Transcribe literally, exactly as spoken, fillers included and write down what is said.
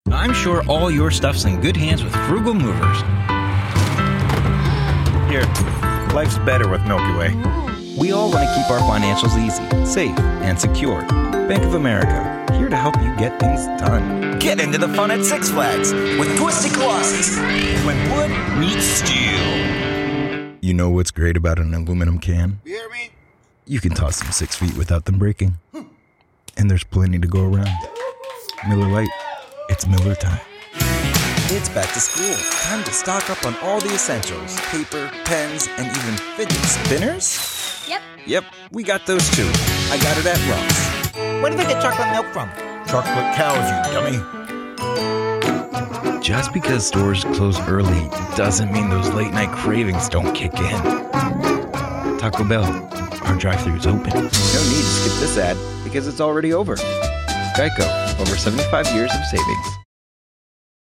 I'm sure all your stuff's in good hands with Frugal Movers. Here, life's better with Milky Way. We all want to keep our financials easy, safe, and secure. Bank of America, here to help you get things done. Get into the fun at Six Flags with Twisted Colossus when wood meets steel. You know what's great about an aluminum can? You hear me? You can toss them six feet without them breaking. And there's plenty to go around. Miller Lite, it's Miller time. It's back to school. Time to stock up on all the essentials. Paper, pens, and even fidget spinners? Yep. Yep, we got those too. I got it at Ross. Where do they get chocolate milk from? Chocolate cows, you dummy. Just because stores close early doesn't mean those late night cravings don't kick in. Taco Bell, our drive-thru's open. No need to skip this ad because it's already over. Geico, over seventy-five years of savings.